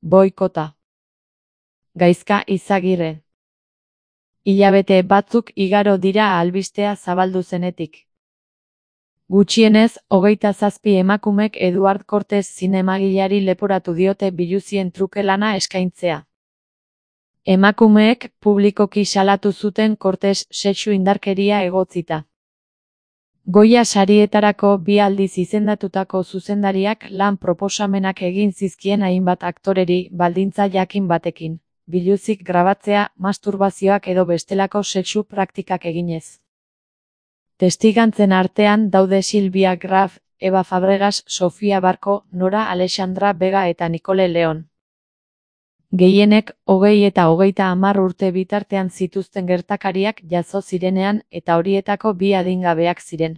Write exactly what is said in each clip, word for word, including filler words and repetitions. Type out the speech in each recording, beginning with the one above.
Boikota. Gaizka Izagirre. Hilabete batzuk igaro dira albistea zabaldu zenetik. Gutxienez, hogeita zazpi emakumek Eduard Cortés zinemagileari leporatu diote biluzien truke lana eskaintzea. Emakumeek publikoki salatu zuten Cortés sexu indarkeria egotzita. Goya sarietarako bi aldiz izendatutako zuzendariak lan proposamenak egin zizkien hainbat aktoreri baldintza jakin batekin, biluzik grabatzea, masturbazioak edo bestelako sexu praktikak eginez. Testigantzen artean daude Silvia Graf, Eva Fabregas, Sofia Barko, Nora Alexandra Vega eta Nicole Leon. Gehienek hogei eta hogeita hamar urte bitartean zituzten gertakariak jazo zirenean eta horietako bi adingabeak ziren.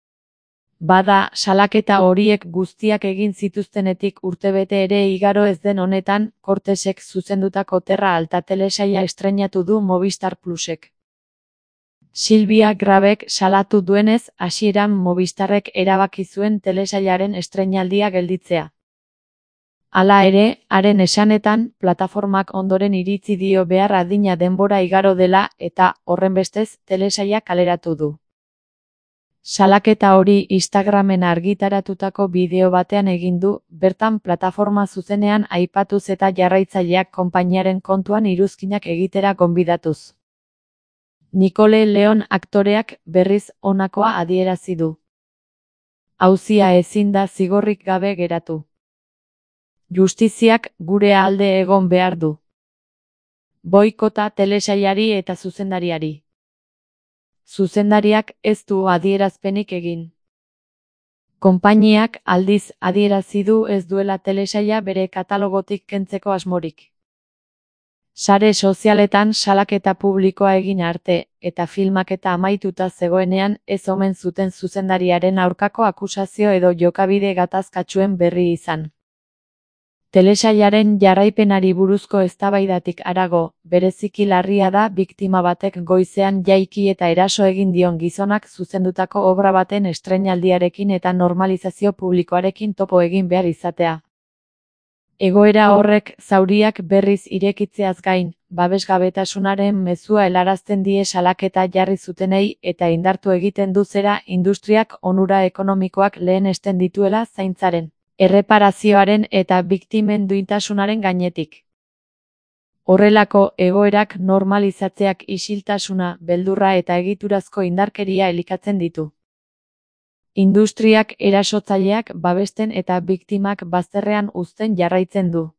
Bada, salaketa horiek guztiak egin zituztenetik urtebete ere igaro ez den honetan, Cortések zuzendutako Terra Alta telesaila estreinatu du Movistar Plusek. Silvia Grabek salatu duenez, hasieran Movistarrek erabaki zuen telesailaren estreinaldia gelditzea. Hala ere, haren esanetan, plataformak ondoren iritzi dio behar adina denbora igaro dela eta, horrenbestez, telesaila kaleratu du. Salaketa hori Instagramen argitaratutako bideo batean egin du, bertan plataforma zuzenean aipatuz eta jarraitzaileak konpainiaren kontuan iruzkinak egitera gonbidatuz. Nicole Leon aktoreak berriz honakoa adierazi du. Auzia ezin da zigorrik gabe geratu. Justiziak gure alde egon behar du. Boikota telesailari eta zuzendariari. Zuzendariak ez du adierazpenik egin. Konpainiak aldiz adierazi du ez duela telesaila bere katalogotik kentzeko asmorik. Sare sozialetan salaketa publikoa egin arte, eta filmaketa amaituta zegoenean ez omen zuten zuzendariaren aurkako akusazio edo jokabide gatazkatsuen berri izan. Telesailaren jarraipenari buruzko eztabaidatik harago, bereziki larria da biktima batek goizean jaiki eta eraso egin dion gizonak zuzendutako obra baten estreinaldiarekin eta normalizazio publikoarekin topo egin behar izatea. Egoera horrek zauriak berriz irekitzeaz gain, babesgabetasunaren mezua helarazten die salaketa jarri zutenei eta indartu egiten du zera industriak onura ekonomikoak lehenesten dituela zaintzaren, erreparazioaren eta biktimen duintasunaren gainetik. Horrelako egoerak normalizatzeak isiltasuna, beldurra eta egiturazko indarkeria elikatzen ditu. Industriak erasotzaileak babesten eta biktimak bazterrean uzten jarraitzen du.